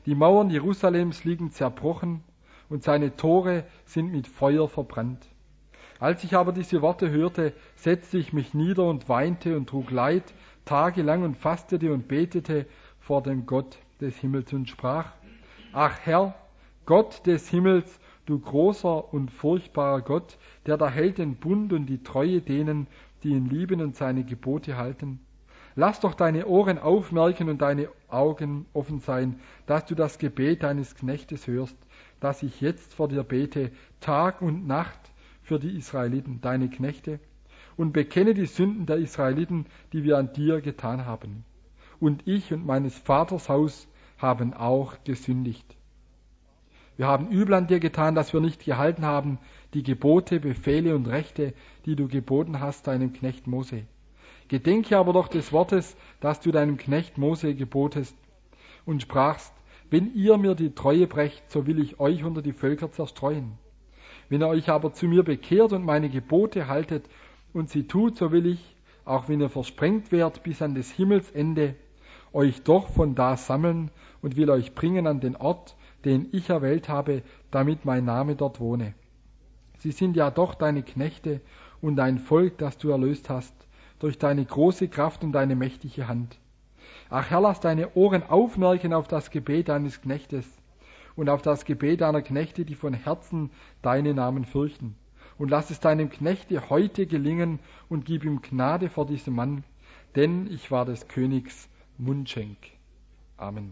Die Mauern Jerusalems liegen zerbrochen und seine Tore sind mit Feuer verbrannt. Als ich aber diese Worte hörte, setzte ich mich nieder und weinte und trug Leid tagelang und fastete und betete vor dem Gott des Himmels und sprach: Ach Herr, Gott des Himmels, du großer und furchtbarer Gott, der da hält den Bund und die Treue denen, die ihn lieben und seine Gebote halten. Lass doch deine Ohren aufmerken und deine Augen offen sein, dass du das Gebet deines Knechtes hörst, dass ich jetzt vor dir bete, Tag und Nacht für die Israeliten, deine Knechte, und bekenne die Sünden der Israeliten, die wir an dir getan haben. Und ich und meines Vaters Haus haben auch gesündigt. Wir haben übel an dir getan, dass wir nicht gehalten haben die Gebote, Befehle und Rechte, die du geboten hast deinem Knecht Mose. Gedenke aber doch des Wortes, das du deinem Knecht Mose gebotest und sprachst: Wenn ihr mir die Treue brecht, so will ich euch unter die Völker zerstreuen. Wenn ihr euch aber zu mir bekehrt und meine Gebote haltet und sie tut, so will ich, auch wenn ihr versprengt werdet bis an des Himmels Ende, euch doch von da sammeln und will euch bringen an den Ort, den ich erwählt habe, damit mein Name dort wohne. Sie sind ja doch deine Knechte und dein Volk, das du erlöst hast, durch deine große Kraft und deine mächtige Hand. Ach Herr, lass deine Ohren aufmerken auf das Gebet deines Knechtes und auf das Gebet deiner Knechte, die von Herzen deine Namen fürchten. Und lass es deinem Knechte heute gelingen und gib ihm Gnade vor diesem Mann, denn ich war des Königs Mundschenk. Amen.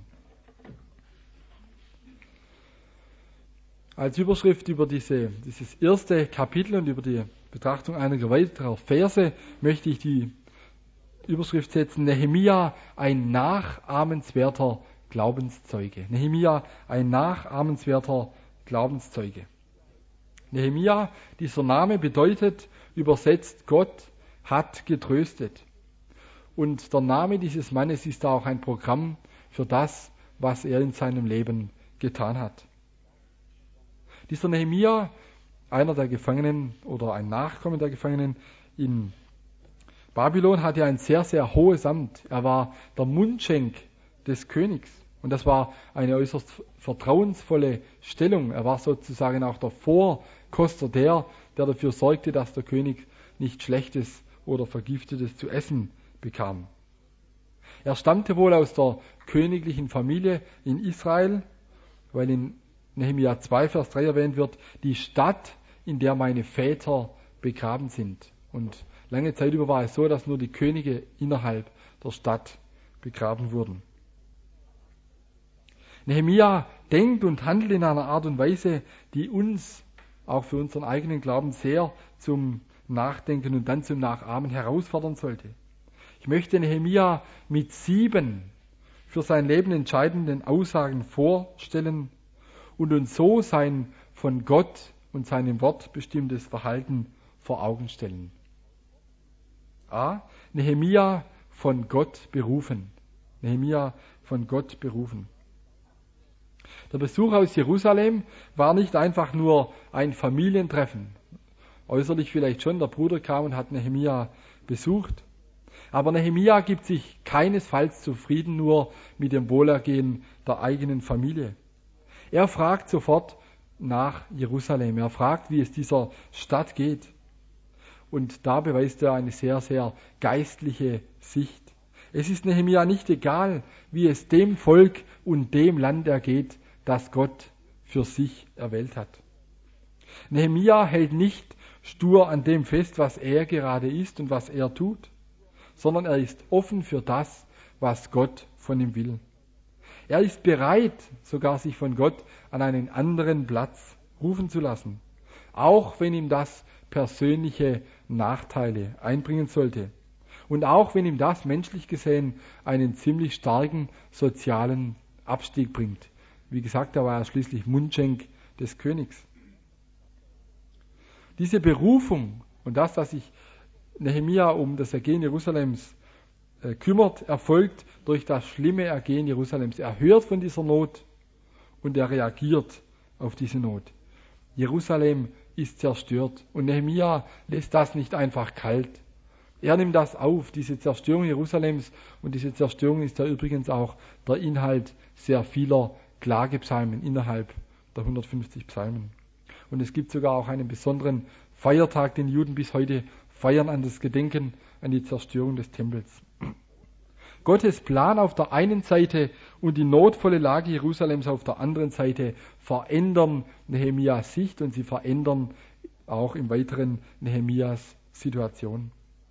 Als Überschrift über dieses erste Kapitel und über die Betrachtung einiger weiterer Verse möchte ich die Überschrift setzen: Nehemia, ein nachahmenswerter Glaubenszeuge. Nehemia, ein nachahmenswerter Glaubenszeuge. Nehemia, dieser Name bedeutet übersetzt: Gott hat getröstet. Und der Name dieses Mannes ist auch ein Programm für das, was er in seinem Leben getan hat. Dieser Nehemia, einer der Gefangenen oder ein Nachkommen der Gefangenen in Babylon, hatte ein sehr, sehr hohes Amt. Er war der Mundschenk des Königs. Und das war eine äußerst vertrauensvolle Stellung. Er war sozusagen auch der Vorkoster, der dafür sorgte, dass der König nicht Schlechtes oder Vergiftetes zu essen bekam. Er stammte wohl aus der königlichen Familie in Israel, weil in Nehemia 2, Vers 3 erwähnt wird: die Stadt, in der meine Väter begraben sind. Und lange Zeit über war es so, dass nur die Könige innerhalb der Stadt begraben wurden. Nehemia denkt und handelt in einer Art und Weise, die uns auch für unseren eigenen Glauben sehr zum Nachdenken und dann zum Nachahmen herausfordern sollte. Ich möchte Nehemia mit 7 für sein Leben entscheidenden Aussagen vorstellen und uns so sein von Gott und seinem Wort bestimmtes Verhalten vor Augen stellen. A. Nehemia von Gott berufen. Nehemia von Gott berufen. Der Besuch aus Jerusalem war nicht einfach nur ein Familientreffen. Äußerlich vielleicht schon, der Bruder kam und hat Nehemia besucht. Aber Nehemia gibt sich keinesfalls zufrieden nur mit dem Wohlergehen der eigenen Familie. Er fragt sofort nach Jerusalem. Er fragt, wie es dieser Stadt geht. Und da beweist er eine sehr, sehr geistliche Sicht. Es ist Nehemia nicht egal, wie es dem Volk und dem Land ergeht, das Gott für sich erwählt hat. Nehemia hält nicht stur an dem fest, was er gerade ist und was er tut, sondern er ist offen für das, was Gott von ihm will. Er ist bereit, sogar sich von Gott an einen anderen Platz rufen zu lassen, auch wenn ihm das persönliche Nachteile einbringen sollte und auch wenn ihm das menschlich gesehen einen ziemlich starken sozialen Abstieg bringt. Wie gesagt, er war ja schließlich Mundschenk des Königs. Diese Berufung und das, dass sich Nehemia um das Ergehen Jerusalems kümmert, erfolgt durch das schlimme Ergehen Jerusalems. Er hört von dieser Not und er reagiert auf diese Not. Jerusalem ist zerstört und Nehemia lässt das nicht einfach kalt. Er nimmt das auf, diese Zerstörung Jerusalems, und diese Zerstörung ist ja übrigens auch der Inhalt sehr vieler Klagepsalmen innerhalb der 150 Psalmen. Und es gibt sogar auch einen besonderen Feiertag, den Juden bis heute feiern, an das Gedenken an die Zerstörung des Tempels. Gottes Plan auf der einen Seite und die notvolle Lage Jerusalems auf der anderen Seite verändern Nehemias Sicht und sie verändern auch im Weiteren Nehemias Situation.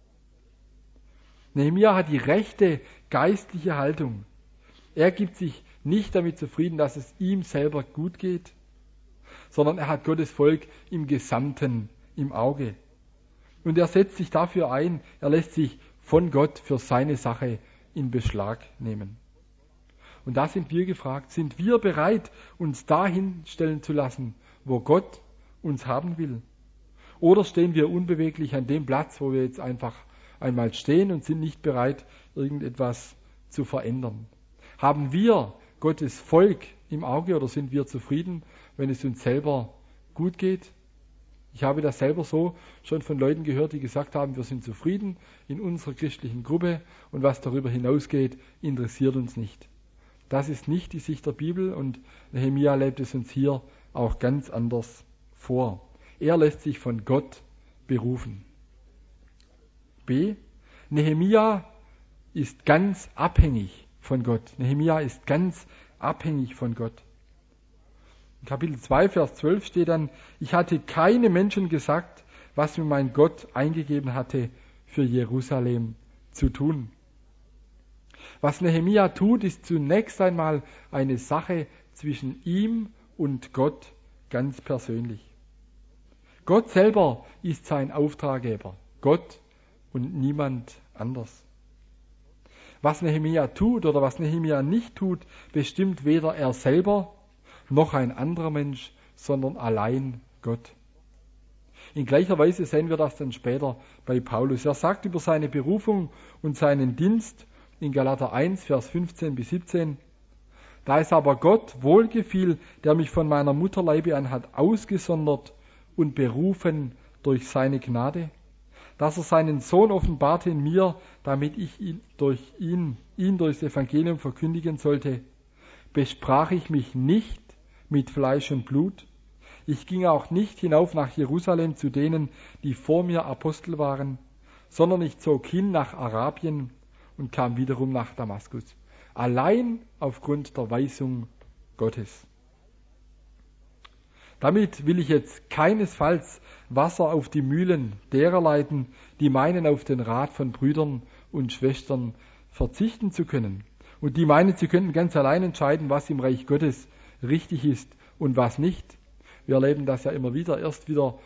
Nehemia hat die rechte geistliche Haltung. Er gibt sich nicht damit zufrieden, dass es ihm selber gut geht, sondern er hat Gottes Volk im Gesamten im Auge. Und er setzt sich dafür ein, er lässt sich von Gott für seine Sache in Beschlag nehmen. Und da sind wir gefragt, sind wir bereit, uns dahin stellen zu lassen, wo Gott uns haben will? Oder stehen wir unbeweglich an dem Platz, wo wir jetzt einfach einmal stehen und sind nicht bereit, irgendetwas zu verändern? Haben wir Gottes Volk im Auge oder sind wir zufrieden, wenn es uns selber gut geht? Ich habe das selber so schon von Leuten gehört, die gesagt haben, wir sind zufrieden in unserer christlichen Gruppe und was darüber hinausgeht, interessiert uns nicht. Das ist nicht die Sicht der Bibel und Nehemia lebt es uns hier auch ganz anders vor. Er lässt sich von Gott berufen. B. Nehemia ist ganz abhängig von Gott. Nehemia ist ganz abhängig von Gott. In Kapitel 2, Vers 12 steht dann, ich hatte keinem Menschen gesagt, was mir mein Gott eingegeben hatte, für Jerusalem zu tun. Was Nehemia tut, ist zunächst einmal eine Sache zwischen ihm und Gott ganz persönlich. Gott selber ist sein Auftraggeber, Gott und niemand anders. Was Nehemia tut oder was Nehemia nicht tut, bestimmt weder er selber noch ein anderer Mensch, sondern allein Gott. In gleicher Weise sehen wir das dann später bei Paulus. Er sagt über seine Berufung und seinen Dienst in Galater 1, Vers 15 bis 17, da es aber Gott wohlgefiel, der mich von meiner Mutterleibe an hat ausgesondert und berufen durch seine Gnade, dass er seinen Sohn offenbarte in mir, damit ich ihn durchs Evangelium verkündigen sollte, besprach ich mich nicht mit Fleisch und Blut. Ich ging auch nicht hinauf nach Jerusalem zu denen, die vor mir Apostel waren, sondern ich zog hin nach Arabien und kam wiederum nach Damaskus. Allein aufgrund der Weisung Gottes. Damit will ich jetzt keinesfalls Wasser auf die Mühlen derer leiten, die meinen, auf den Rat von Brüdern und Schwestern verzichten zu können. Und die meinen, sie könnten ganz allein entscheiden, was im Reich Gottes richtig ist und was nicht. Wir erleben das ja immer wieder, erst wieder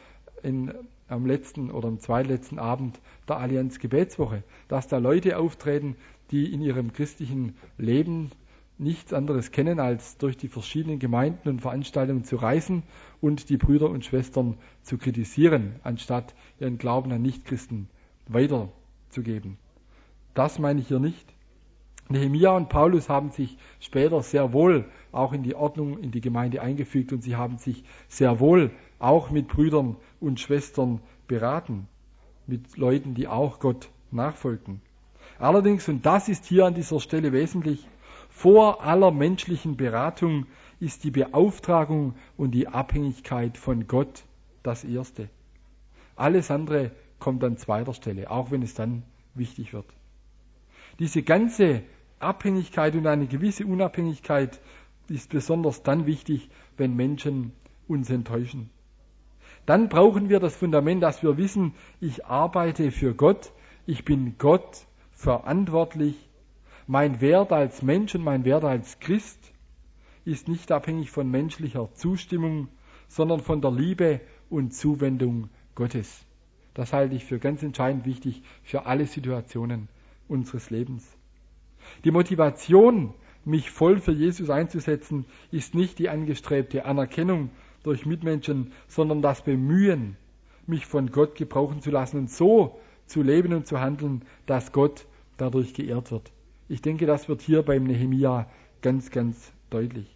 am letzten oder am zweitletzten Abend der Allianz Gebetswoche, dass da Leute auftreten, die in ihrem christlichen Leben nichts anderes kennen, als durch die verschiedenen Gemeinden und Veranstaltungen zu reisen und die Brüder und Schwestern zu kritisieren, anstatt ihren Glauben an Nichtchristen weiterzugeben. Das meine ich hier nicht. Nehemia und Paulus haben sich später sehr wohl auch in die Ordnung, in die Gemeinde eingefügt und sie haben sich sehr wohl auch mit Brüdern und Schwestern beraten, mit Leuten, die auch Gott nachfolgten. Allerdings, und das ist hier an dieser Stelle wesentlich, vor aller menschlichen Beratung ist die Beauftragung und die Abhängigkeit von Gott das Erste. Alles andere kommt an zweiter Stelle, auch wenn es dann wichtig wird. Diese ganze Abhängigkeit und eine gewisse Unabhängigkeit ist besonders dann wichtig, wenn Menschen uns enttäuschen. Dann brauchen wir das Fundament, dass wir wissen, ich arbeite für Gott, ich bin Gott verantwortlich. Mein Wert als Mensch und mein Wert als Christ ist nicht abhängig von menschlicher Zustimmung, sondern von der Liebe und Zuwendung Gottes. Das halte ich für ganz entscheidend wichtig für alle Situationen unseres Lebens. Die Motivation, mich voll für Jesus einzusetzen, ist nicht die angestrebte Anerkennung durch Mitmenschen, sondern das Bemühen, mich von Gott gebrauchen zu lassen und so zu leben und zu handeln, dass Gott dadurch geehrt wird. Ich denke, das wird hier beim Nehemia ganz, ganz deutlich.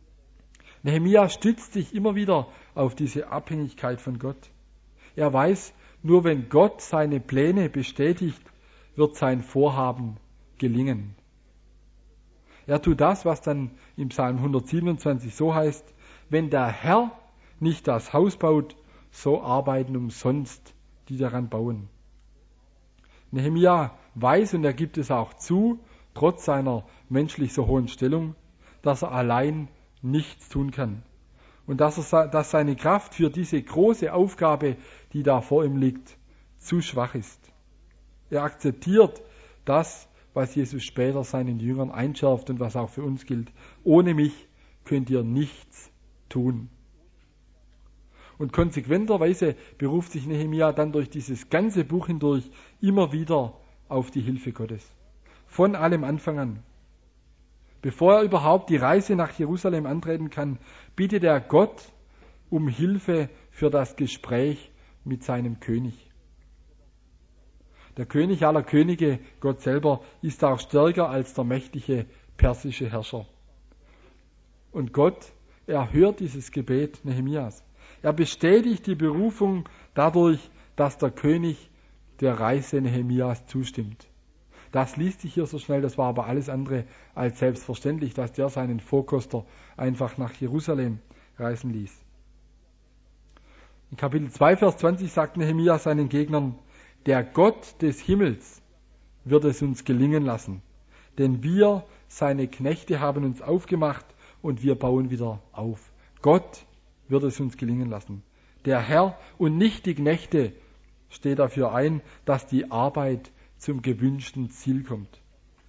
Nehemia stützt sich immer wieder auf diese Abhängigkeit von Gott. Er weiß, nur wenn Gott seine Pläne bestätigt, wird sein Vorhaben gelingen. Er tut das, was dann im Psalm 127 so heißt: Wenn der Herr nicht das Haus baut, so arbeiten umsonst die daran bauen. Nehemia weiß, und er gibt es auch zu, trotz seiner menschlich so hohen Stellung, dass er allein nichts tun kann. Und dass seine Kraft für diese große Aufgabe, die da vor ihm liegt, zu schwach ist. Er akzeptiert das, was Jesus später seinen Jüngern einschärft und was auch für uns gilt. Ohne mich könnt ihr nichts tun. Und konsequenterweise beruft sich Nehemia dann durch dieses ganze Buch hindurch immer wieder auf die Hilfe Gottes. Von allem Anfang an. Bevor er überhaupt die Reise nach Jerusalem antreten kann, bittet er Gott um Hilfe für das Gespräch mit seinem König. Der König aller Könige, Gott selber, ist auch stärker als der mächtige persische Herrscher. Und Gott erhört dieses Gebet Nehemias. Er bestätigt die Berufung dadurch, dass der König der Reise Nehemias zustimmt. Das liest sich hier so schnell, das war aber alles andere als selbstverständlich, dass der seinen Vorkoster einfach nach Jerusalem reisen ließ. In Kapitel 2, Vers 20 sagt Nehemia seinen Gegnern: Der Gott des Himmels wird es uns gelingen lassen, denn wir, seine Knechte, haben uns aufgemacht und wir bauen wieder auf. Gott wird es uns gelingen lassen. Der Herr und nicht die Knechte steht dafür ein, dass die Arbeit zum gewünschten Ziel kommt.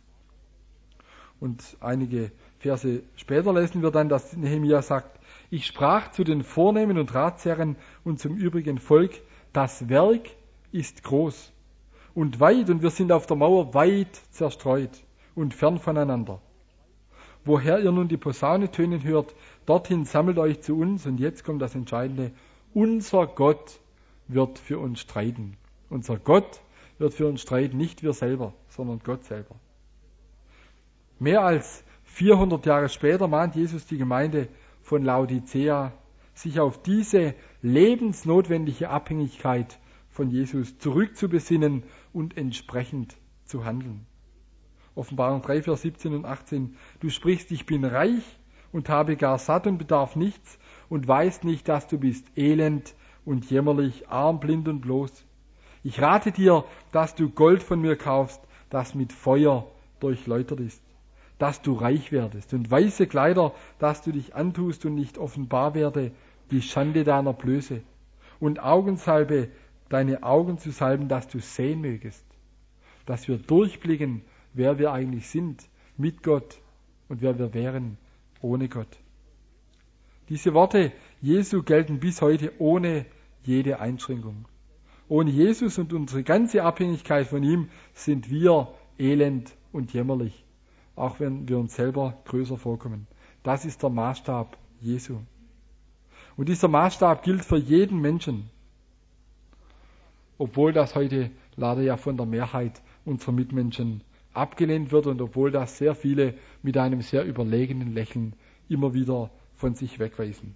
Und einige Verse später lesen wir dann, dass Nehemia sagt: Ich sprach zu den Vornehmen und Ratsherren und zum übrigen Volk: Das Werk ist groß und weit, und wir sind auf der Mauer weit zerstreut und fern voneinander. Woher ihr nun die Posaune tönen hört, dorthin sammelt euch zu uns. Und jetzt kommt das Entscheidende: Unser Gott wird für uns streiten. Unser Gott wird für uns streiten, nicht wir selber, sondern Gott selber. Mehr als 400 Jahre später mahnt Jesus die Gemeinde von Laodicea, sich auf diese lebensnotwendige Abhängigkeit von Jesus zurückzubesinnen und entsprechend zu handeln. Offenbarung 3, Vers 17 und 18. Du sprichst: Ich bin reich und habe gar satt und bedarf nichts und weißt nicht, dass du bist elend und jämmerlich, arm, blind und bloß. Ich rate dir, dass du Gold von mir kaufst, das mit Feuer durchläutert ist, dass du reich werdest, und weiße Kleider, dass du dich antust und nicht offenbar werde die Schande deiner Blöße, und Augensalbe, deine Augen zu salben, dass du sehen mögest, dass wir durchblicken, wer wir eigentlich sind mit Gott und wer wir wären ohne Gott. Diese Worte Jesu gelten bis heute ohne jede Einschränkung. Ohne Jesus und unsere ganze Abhängigkeit von ihm sind wir elend und jämmerlich, auch wenn wir uns selber größer vorkommen. Das ist der Maßstab Jesu. Und dieser Maßstab gilt für jeden Menschen, obwohl das heute leider ja von der Mehrheit unserer Mitmenschen abgelehnt wird und obwohl das sehr viele mit einem sehr überlegenen Lächeln immer wieder von sich wegweisen.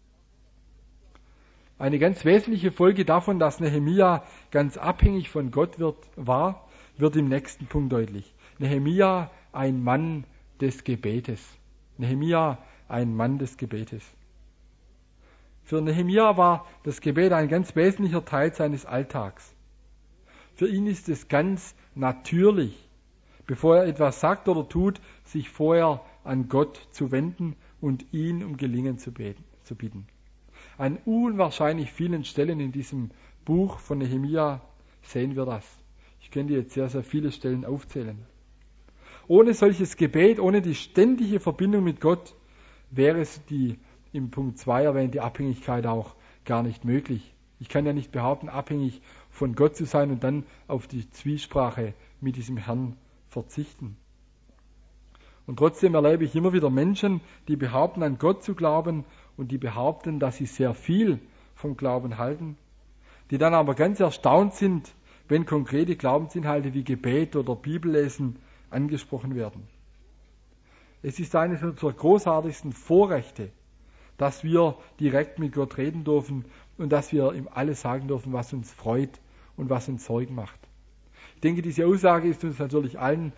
Eine ganz wesentliche Folge davon, dass Nehemia ganz abhängig von Gott wird im nächsten Punkt deutlich. Nehemia, ein Mann des Gebetes. Nehemia, ein Mann des Gebetes. Für Nehemia war das Gebet ein ganz wesentlicher Teil seines Alltags. Für ihn ist es ganz natürlich, bevor er etwas sagt oder tut, sich vorher an Gott zu wenden und ihn um Gelingen zu bitten. An unwahrscheinlich vielen Stellen in diesem Buch von Nehemia sehen wir das. Ich könnte jetzt sehr, sehr viele Stellen aufzählen. Ohne solches Gebet, ohne die ständige Verbindung mit Gott, wäre es die im Punkt 2 erwähnte Abhängigkeit auch gar nicht möglich. Ich kann ja nicht behaupten, abhängig von Gott zu sein und dann auf die Zwiesprache mit diesem Herrn verzichten. Und trotzdem erlebe ich immer wieder Menschen, die behaupten, an Gott zu glauben und die behaupten, dass sie sehr viel vom Glauben halten, die dann aber ganz erstaunt sind, wenn konkrete Glaubensinhalte wie Gebet oder Bibellesen angesprochen werden. Es ist eines unserer großartigsten Vorrechte, dass wir direkt mit Gott reden dürfen und dass wir ihm alles sagen dürfen, was uns freut und was uns Sorgen macht. Ich denke, diese Aussage ist uns natürlich allen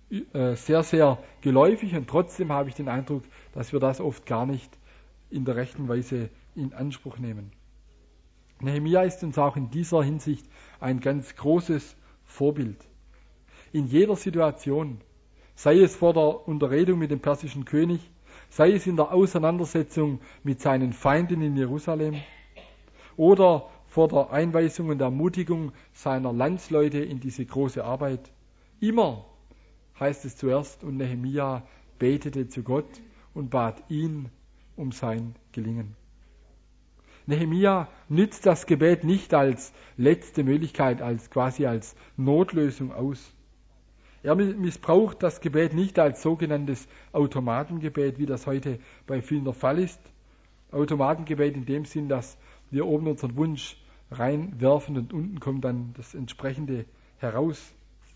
sehr, sehr geläufig und trotzdem habe ich den Eindruck, dass wir das oft gar nicht in der rechten Weise in Anspruch nehmen. Nehemia ist uns auch in dieser Hinsicht ein ganz großes Vorbild. In jeder Situation, sei es vor der Unterredung mit dem persischen König, sei es in der Auseinandersetzung mit seinen Feinden in Jerusalem oder vor der Einweisung und Ermutigung seiner Landsleute in diese große Arbeit, immer heißt es zuerst, und Nehemia betete zu Gott und bat ihn um sein Gelingen. Nehemia nützt das Gebet nicht als letzte Möglichkeit, quasi als Notlösung aus. Er missbraucht das Gebet nicht als sogenanntes Automatengebet, wie das heute bei vielen der Fall ist. Automatengebet in dem Sinn, dass wir oben unseren Wunsch reinwerfen und unten kommt dann das entsprechende heraus.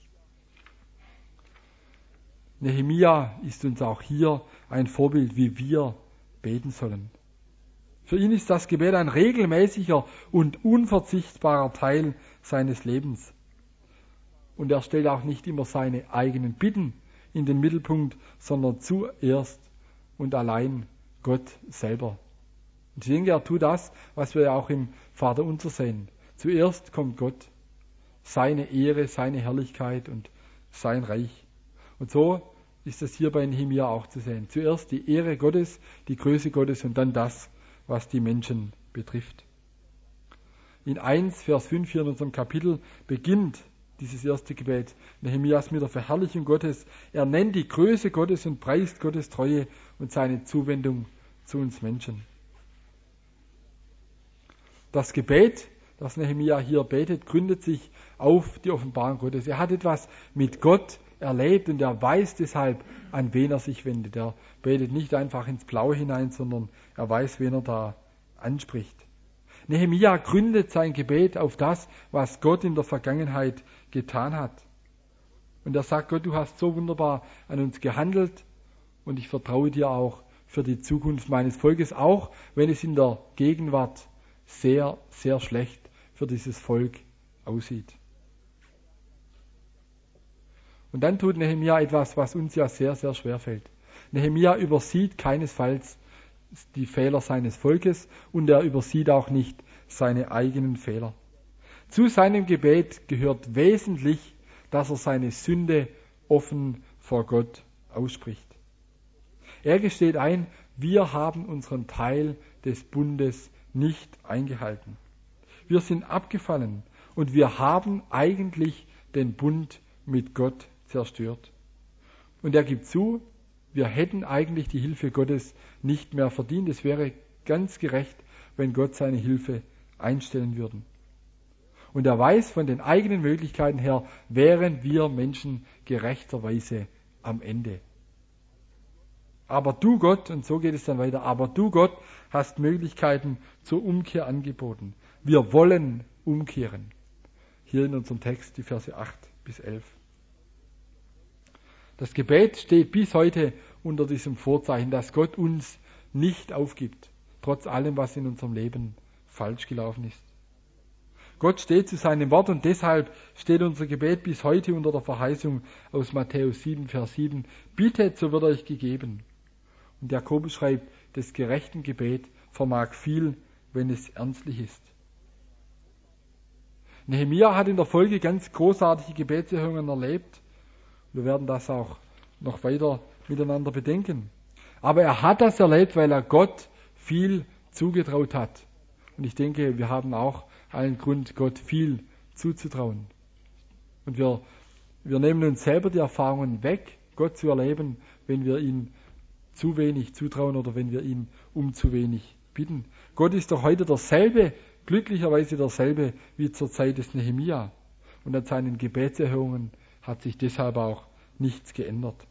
Nehemia ist uns auch hier ein Vorbild, wie wir beten sollen. Für ihn ist das Gebet ein regelmäßiger und unverzichtbarer Teil seines Lebens. Und er stellt auch nicht immer seine eigenen Bitten in den Mittelpunkt, sondern zuerst und allein Gott selber. Und ich denke, er tut das, was wir ja auch im Vaterunser sehen. Zuerst kommt Gott, seine Ehre, seine Herrlichkeit und sein Reich. Und so ist es hier bei Nehemia auch zu sehen. Zuerst die Ehre Gottes, die Größe Gottes und dann das, was die Menschen betrifft. In 1, Vers 5 hier in unserem Kapitel beginnt dieses erste Gebet Nehemias mit der Verherrlichung Gottes. Er nennt die Größe Gottes und preist Gottes Treue und seine Zuwendung zu uns Menschen. Das Gebet, das Nehemia hier betet, gründet sich auf die Offenbarung Gottes. Er hat etwas mit Gott erlebt und er weiß deshalb, an wen er sich wendet. Er betet nicht einfach ins Blaue hinein, sondern er weiß, wen er da anspricht. Nehemia gründet sein Gebet auf das, was Gott in der Vergangenheit getan hat. Und er sagt, Gott, du hast so wunderbar an uns gehandelt und ich vertraue dir auch für die Zukunft meines Volkes, auch wenn es in der Gegenwart sehr, sehr schlecht für dieses Volk aussieht. Und dann tut Nehemia etwas, was uns ja sehr, sehr schwer fällt. Nehemia übersieht keinesfalls die Fehler seines Volkes und er übersieht auch nicht seine eigenen Fehler. Zu seinem Gebet gehört wesentlich, dass er seine Sünde offen vor Gott ausspricht. Er gesteht ein, wir haben unseren Teil des Bundes nicht eingehalten. Wir sind abgefallen und wir haben eigentlich den Bund mit Gott zerstört. Und er gibt zu, wir hätten eigentlich die Hilfe Gottes nicht mehr verdient. Es wäre ganz gerecht, wenn Gott seine Hilfe einstellen würde. Und er weiß, von den eigenen Möglichkeiten her wären wir Menschen gerechterweise am Ende. Aber du Gott, und so geht es dann weiter, aber du Gott hast Möglichkeiten zur Umkehr angeboten. Wir wollen umkehren. Hier in unserem Text die Verse 8 bis 11. Das Gebet steht bis heute unter diesem Vorzeichen, dass Gott uns nicht aufgibt, trotz allem, was in unserem Leben falsch gelaufen ist. Gott steht zu seinem Wort und deshalb steht unser Gebet bis heute unter der Verheißung aus Matthäus 7, Vers 7. Bittet, so wird euch gegeben. Und Jakobus schreibt, das gerechten Gebet vermag viel, wenn es ernstlich ist. Nehemia hat in der Folge ganz großartige Gebetserhörungen erlebt. Wir werden das auch noch weiter miteinander bedenken. Aber er hat das erlebt, weil er Gott viel zugetraut hat. Und ich denke, wir haben auch allen Grund, Gott viel zuzutrauen. Und wir nehmen uns selber die Erfahrungen weg, Gott zu erleben, wenn wir ihn zu wenig zutrauen oder wenn wir ihn um zu wenig bitten. Gott ist doch heute derselbe, glücklicherweise derselbe wie zur Zeit des Nehemia. Und an seinen Gebetserhörungen hat sich deshalb auch nichts geändert.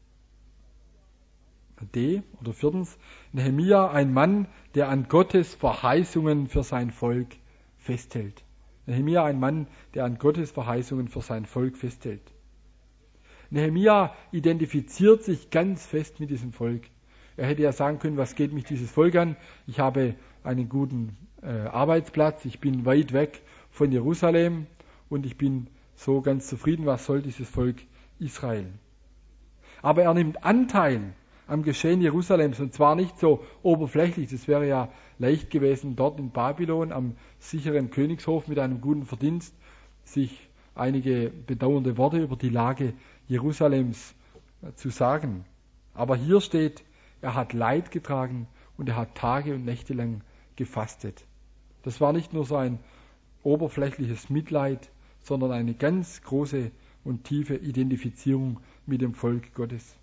Viertens, Nehemia, ein Mann, der an Gottes Verheißungen für sein Volk festhält. Nehemia, ein Mann, der an Gottes Verheißungen für sein Volk festhält. Nehemia identifiziert sich ganz fest mit diesem Volk. Er hätte ja sagen können, was geht mich dieses Volk an? Ich habe einen guten Arbeitsplatz, ich bin weit weg von Jerusalem und ich bin so ganz zufrieden, was soll dieses Volk Israel? Aber er nimmt Anteil am Geschehen Jerusalems und zwar nicht so oberflächlich. Das wäre ja leicht gewesen, dort in Babylon am sicheren Königshof mit einem guten Verdienst sich einige bedauernde Worte über die Lage Jerusalems zu sagen. Aber hier steht, er hat Leid getragen und er hat Tage und Nächte lang gefastet. Das war nicht nur so ein oberflächliches Mitleid, sondern eine ganz große und tiefe Identifizierung mit dem Volk Gottes.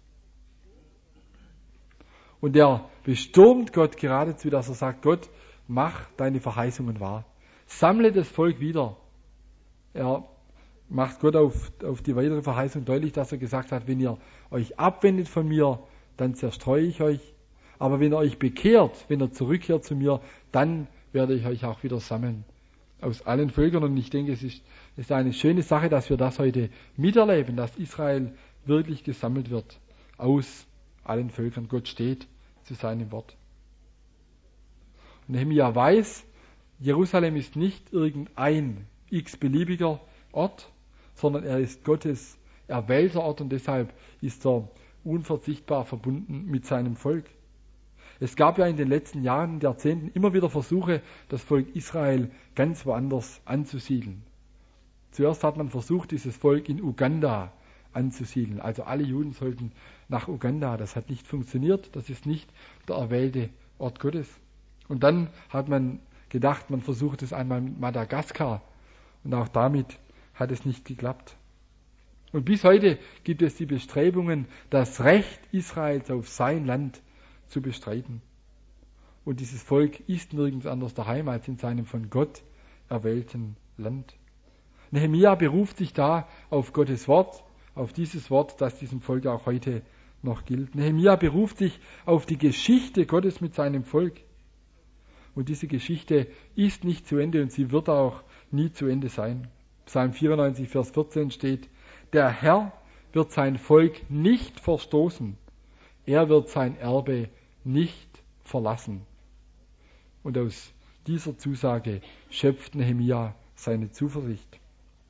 Und er bestürmt Gott geradezu, dass er sagt, Gott, mach deine Verheißungen wahr. Sammle das Volk wieder. Er macht Gott auf die weitere Verheißung deutlich, dass er gesagt hat, wenn ihr euch abwendet von mir, dann zerstreue ich euch. Aber wenn ihr euch bekehrt, wenn ihr zurückkehrt zu mir, dann werde ich euch auch wieder sammeln aus allen Völkern. Und ich denke, es ist eine schöne Sache, dass wir das heute miterleben, dass Israel wirklich gesammelt wird aus allen Völkern. Gott steht zu seinem Wort. Und Nehemia weiß, Jerusalem ist nicht irgendein x-beliebiger Ort, sondern er ist Gottes erwählter Ort und deshalb ist er unverzichtbar verbunden mit seinem Volk. Es gab ja in den letzten Jahren und Jahrzehnten immer wieder Versuche, das Volk Israel ganz woanders anzusiedeln. Zuerst hat man versucht, dieses Volk in Uganda anzusiedeln. Also alle Juden sollten nach Uganda. Das hat nicht funktioniert. Das ist nicht der erwählte Ort Gottes. Und dann hat man gedacht, man versucht es einmal mit Madagaskar. Und auch damit hat es nicht geklappt. Und bis heute gibt es die Bestrebungen, das Recht Israels auf sein Land zu bestreiten. Und dieses Volk ist nirgends anders daheim als in seinem von Gott erwählten Land. Nehemia beruft sich da auf Gottes Wort, auf dieses Wort, das diesem Volk auch heute noch gilt. Nehemia beruft sich auf die Geschichte Gottes mit seinem Volk. Und diese Geschichte ist nicht zu Ende und sie wird auch nie zu Ende sein. Psalm 94, Vers 14 steht, der Herr wird sein Volk nicht verstoßen. Er wird sein Erbe nicht verlassen. Und aus dieser Zusage schöpft Nehemia seine Zuversicht.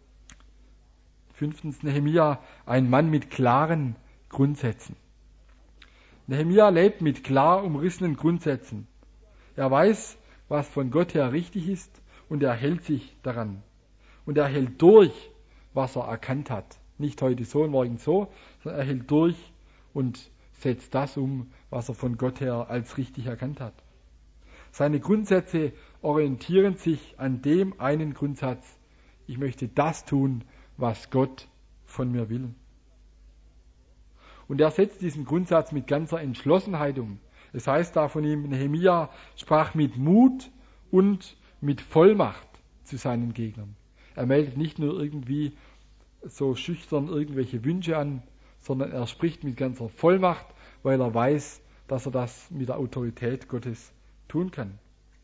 5. Nehemia, ein Mann mit klaren Grundsätzen. Nehemia lebt mit klar umrissenen Grundsätzen. Er weiß, was von Gott her richtig ist und er hält sich daran. Und er hält durch, was er erkannt hat. Nicht heute so und morgen so, sondern er hält durch und setzt das um, was er von Gott her als richtig erkannt hat. Seine Grundsätze orientieren sich an dem einen Grundsatz, ich möchte das tun, was Gott von mir will. Und er setzt diesen Grundsatz mit ganzer Entschlossenheit um. Es heißt da von ihm, Nehemia sprach mit Mut und mit Vollmacht zu seinen Gegnern. Er meldet nicht nur irgendwie so schüchtern irgendwelche Wünsche an, sondern er spricht mit ganzer Vollmacht, weil er weiß, dass er das mit der Autorität Gottes tun kann.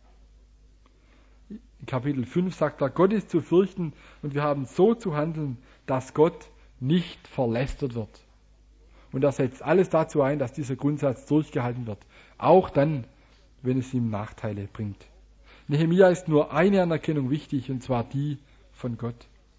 In Kapitel 5 sagt er, Gott ist zu fürchten und wir haben so zu handeln, dass Gott nicht verlästert wird. Und er setzt alles dazu ein, dass dieser Grundsatz durchgehalten wird. Auch dann, wenn es ihm Nachteile bringt. Nehemia ist nur eine Anerkennung wichtig, und zwar die von Gott.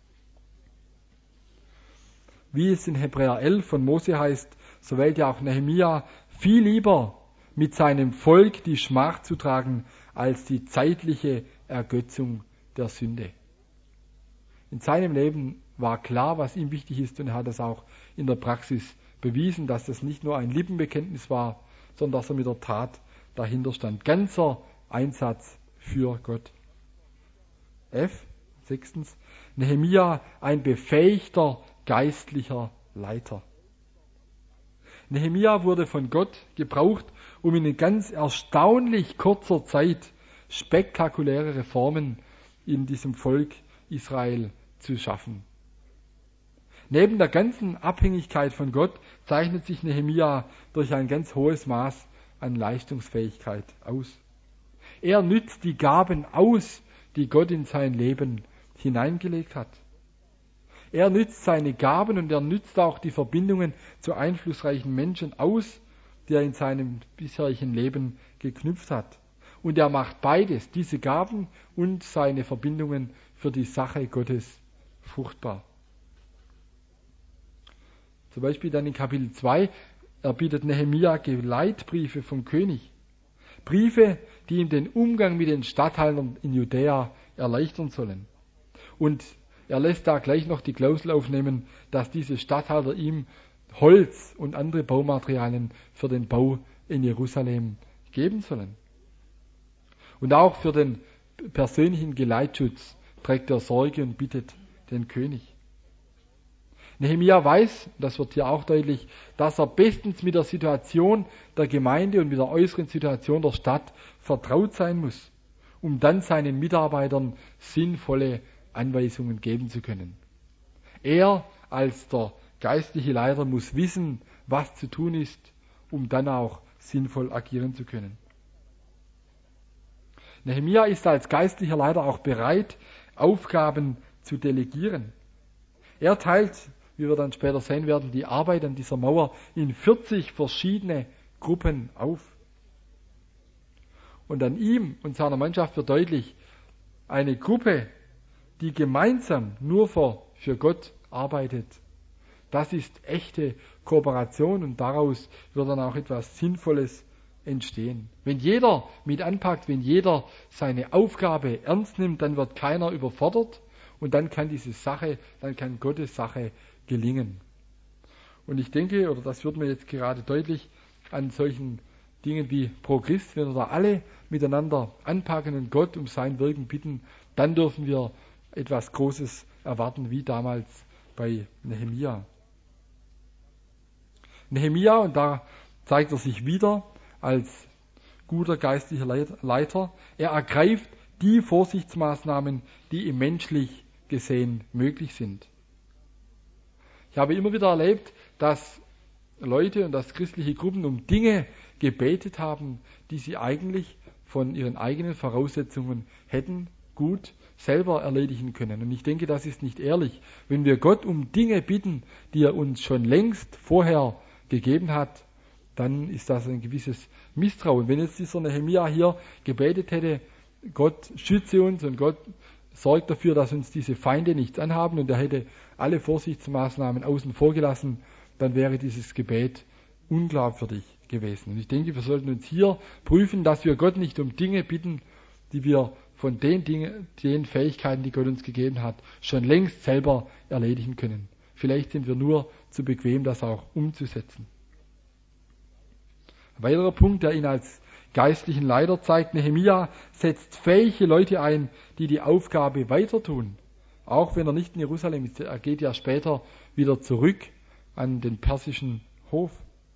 Wie es in Hebräer 11 von Mose heißt, so wählte auch Nehemia viel lieber mit seinem Volk die Schmach zu tragen, als die zeitliche Ergötzung der Sünde. In seinem Leben war klar, was ihm wichtig ist, und er hat es auch in der Praxis bewiesen, dass das nicht nur ein Lippenbekenntnis war, sondern dass er mit der Tat dahinter stand. Ganzer Einsatz für Gott. 6. Nehemia, ein befähigter geistlicher Leiter. Nehemia wurde von Gott gebraucht, um in ganz erstaunlich kurzer Zeit spektakuläre Reformen in diesem Volk Israel zu schaffen. Neben der ganzen Abhängigkeit von Gott zeichnet sich Nehemia durch ein ganz hohes Maß an Leistungsfähigkeit aus. Er nützt die Gaben aus, die Gott in sein Leben hineingelegt hat. Er nützt seine Gaben und er nützt auch die Verbindungen zu einflussreichen Menschen aus, die er in seinem bisherigen Leben geknüpft hat. Und er macht beides, diese Gaben und seine Verbindungen, für die Sache Gottes fruchtbar. Zum Beispiel dann in Kapitel 2 erbietet Nehemia Geleitbriefe vom König. Briefe, die ihm den Umgang mit den Statthaltern in Judäa erleichtern sollen. Und er lässt da gleich noch die Klausel aufnehmen, dass diese Statthalter ihm Holz und andere Baumaterialien für den Bau in Jerusalem geben sollen. Und auch für den persönlichen Geleitschutz trägt er Sorge und bittet den König. Nehemia weiß, das wird hier auch deutlich, dass er bestens mit der Situation der Gemeinde und mit der äußeren Situation der Stadt vertraut sein muss, um dann seinen Mitarbeitern sinnvolle Anweisungen geben zu können. Er als der geistliche Leiter muss wissen, was zu tun ist, um dann auch sinnvoll agieren zu können. Nehemia ist als geistlicher Leiter auch bereit, Aufgaben zu delegieren. Er teilt, wie wir dann später sehen werden, die Arbeit an dieser Mauer in 40 verschiedene Gruppen auf. Und an ihm und seiner Mannschaft wird deutlich, eine Gruppe, die gemeinsam nur für Gott arbeitet, das ist echte Kooperation und daraus wird dann auch etwas Sinnvolles entstehen. Wenn jeder mit anpackt, wenn jeder seine Aufgabe ernst nimmt, dann wird keiner überfordert und dann kann Gottes Sache gelingen. Und ich denke, oder das wird mir jetzt gerade deutlich, an solchen Dingen wie Pro Christ, wenn wir da alle miteinander anpacken und Gott um sein Wirken bitten, dann dürfen wir etwas Großes erwarten, wie damals bei Nehemia. Nehemia, und da zeigt er sich wieder als guter geistlicher Leiter, er ergreift die Vorsichtsmaßnahmen, die ihm menschlich gesehen möglich sind. Ich habe immer wieder erlebt, dass Leute und dass christliche Gruppen um Dinge gebetet haben, die sie eigentlich von ihren eigenen Voraussetzungen hätten gut selber erledigen können. Und ich denke, das ist nicht ehrlich. Wenn wir Gott um Dinge bitten, die er uns schon längst vorher gegeben hat, dann ist das ein gewisses Misstrauen. Wenn jetzt dieser Nehemia hier gebetet hätte, Gott schütze uns und Gott sorgt dafür, dass uns diese Feinde nichts anhaben und er hätte alle Vorsichtsmaßnahmen außen vor gelassen, dann wäre dieses Gebet unglaubwürdig gewesen. Und ich denke, wir sollten uns hier prüfen, dass wir Gott nicht um Dinge bitten, die wir von den Fähigkeiten, die Gott uns gegeben hat, schon längst selber erledigen können. Vielleicht sind wir nur zu bequem, das auch umzusetzen. Ein weiterer Punkt, der ihn als geistlichen Leiter zeigt, Nehemia setzt fähige Leute ein, die die Aufgabe weiter tun. Auch wenn er nicht in Jerusalem ist, er geht ja später wieder zurück an den persischen Hof.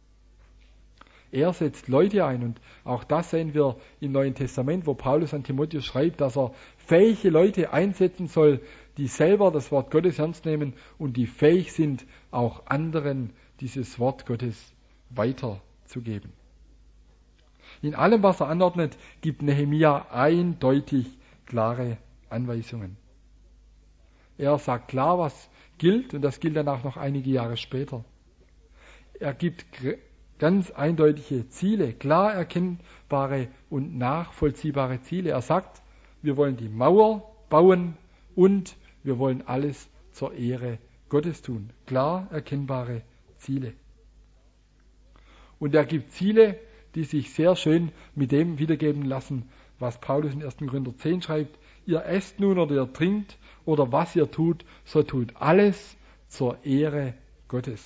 Er setzt Leute ein und auch das sehen wir im Neuen Testament, wo Paulus an Timotheus schreibt, dass er fähige Leute einsetzen soll, die selber das Wort Gottes ernst nehmen und die fähig sind, auch anderen dieses Wort Gottes weiterzugeben. In allem, was er anordnet, gibt Nehemia eindeutig klare Anweisungen. Er sagt klar, was gilt, und das gilt dann auch noch einige Jahre später. Er gibt ganz eindeutige Ziele, klar erkennbare und nachvollziehbare Ziele. Er sagt, wir wollen die Mauer bauen und wir wollen alles zur Ehre Gottes tun. Klar erkennbare Ziele. Und er gibt Ziele, die sich sehr schön mit dem wiedergeben lassen, was Paulus in 1. Korinther 10 schreibt. Ihr esst nun oder ihr trinkt oder was ihr tut, so tut alles zur Ehre Gottes.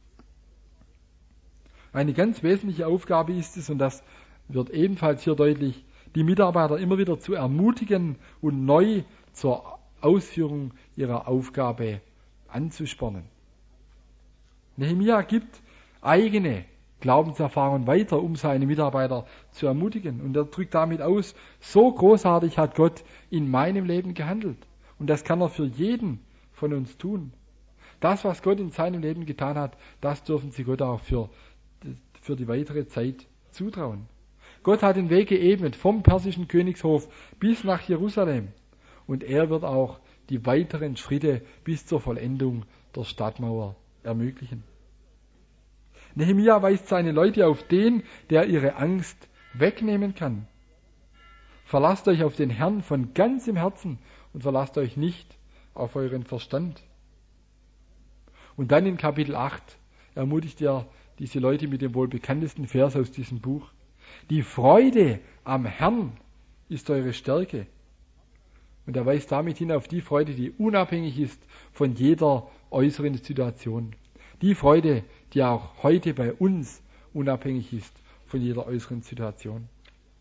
Eine ganz wesentliche Aufgabe ist es, und das wird ebenfalls hier deutlich, die Mitarbeiter immer wieder zu ermutigen und neu zur Ausführung ihrer Aufgabe anzuspornen. Nehemia gibt eigene Glaubenserfahrungen weiter, um seine Mitarbeiter zu ermutigen. Und er drückt damit aus, so großartig hat Gott in meinem Leben gehandelt. Und das kann er für jeden von uns tun. Das, was Gott in seinem Leben getan hat, das dürfen Sie Gott auch für die weitere Zeit zutrauen. Gott hat den Weg geebnet vom persischen Königshof bis nach Jerusalem. Und er wird auch die weiteren Schritte bis zur Vollendung der Stadtmauer ermöglichen. Nehemia weist seine Leute auf den, der ihre Angst wegnehmen kann. Verlasst euch auf den Herrn von ganzem Herzen und verlasst euch nicht auf euren Verstand. Und dann in Kapitel 8 ermutigt er diese Leute mit dem wohl bekanntesten Vers aus diesem Buch. Die Freude am Herrn ist eure Stärke. Und er weist damit hin auf die Freude, die unabhängig ist von jeder äußeren Situation. Die Freude, die auch heute bei uns unabhängig ist von jeder äußeren Situation.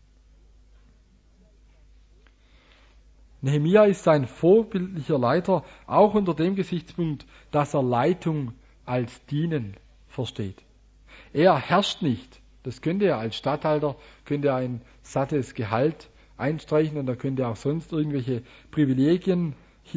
Nehemia ist ein vorbildlicher Leiter, auch unter dem Gesichtspunkt, dass er Leitung als Dienen versteht. Er herrscht nicht. Das könnte er als Statthalter, könnte er ein sattes Gehalt einstreichen und er könnte auch sonst irgendwelche Privilegien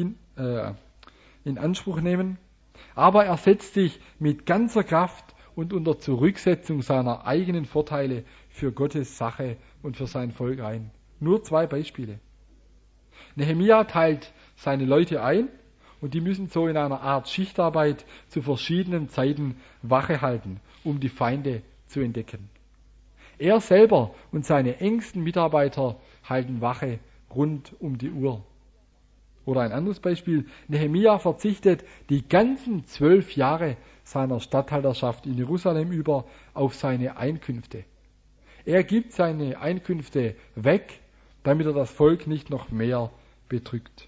in Anspruch nehmen. Aber er setzt sich mit ganzer Kraft und unter Zurücksetzung seiner eigenen Vorteile für Gottes Sache und für sein Volk ein. Nur 2 Beispiele. Nehemia teilt seine Leute ein und die müssen so in einer Art Schichtarbeit zu verschiedenen Zeiten Wache halten, um die Feinde zu entdecken. Er selber und seine engsten Mitarbeiter halten Wache rund um die Uhr. Oder ein anderes Beispiel. Nehemia verzichtet die ganzen 12 Jahre seiner Statthalterschaft in Jerusalem über auf seine Einkünfte. Er gibt seine Einkünfte weg, damit er das Volk nicht noch mehr bedrückt.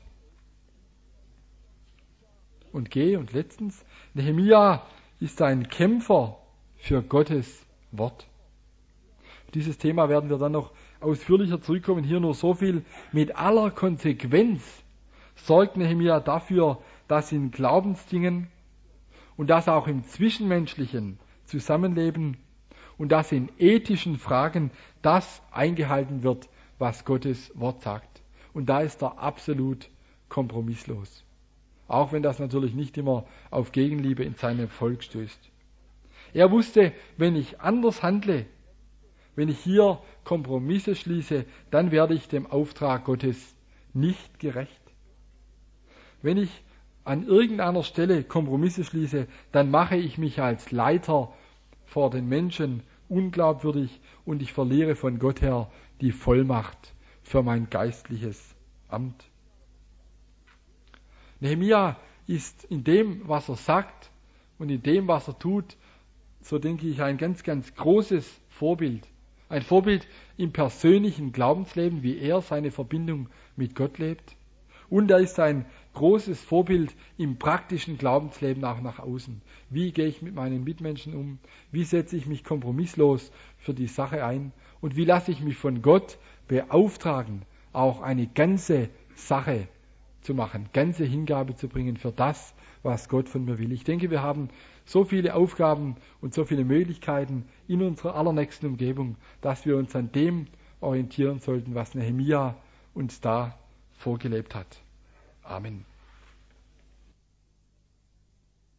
Und letztens, Nehemia ist ein Kämpfer für Gottes Wort. Dieses Thema werden wir dann noch ausführlicher zurückkommen. Hier nur so viel. Mit aller Konsequenz sorgt Nehemia dafür, dass in Glaubensdingen und dass auch im zwischenmenschlichen Zusammenleben und dass in ethischen Fragen das eingehalten wird, was Gottes Wort sagt. Und da ist er absolut kompromisslos. Auch wenn das natürlich nicht immer auf Gegenliebe in seinem Volk stößt. Er wusste, wenn ich anders handle, wenn ich hier Kompromisse schließe, dann werde ich dem Auftrag Gottes nicht gerecht. Wenn ich an irgendeiner Stelle Kompromisse schließe, dann mache ich mich als Leiter vor den Menschen unglaubwürdig und ich verliere von Gott her die Vollmacht für mein geistliches Amt. Nehemia ist in dem, was er sagt und in dem, was er tut, so denke ich, ein ganz, ganz großes Vorbild. Ein Vorbild im persönlichen Glaubensleben, wie er seine Verbindung mit Gott lebt. Und er ist ein großes Vorbild im praktischen Glaubensleben auch nach außen. Wie gehe ich mit meinen Mitmenschen um? Wie setze ich mich kompromisslos für die Sache ein? Und wie lasse ich mich von Gott beauftragen, auch eine ganze Sache zu machen, ganze Hingabe zu bringen für das, was Gott von mir will. Ich denke, wir haben so viele Aufgaben und so viele Möglichkeiten in unserer allernächsten Umgebung, dass wir uns an dem orientieren sollten, was Nehemia uns da vorgelebt hat. Amen.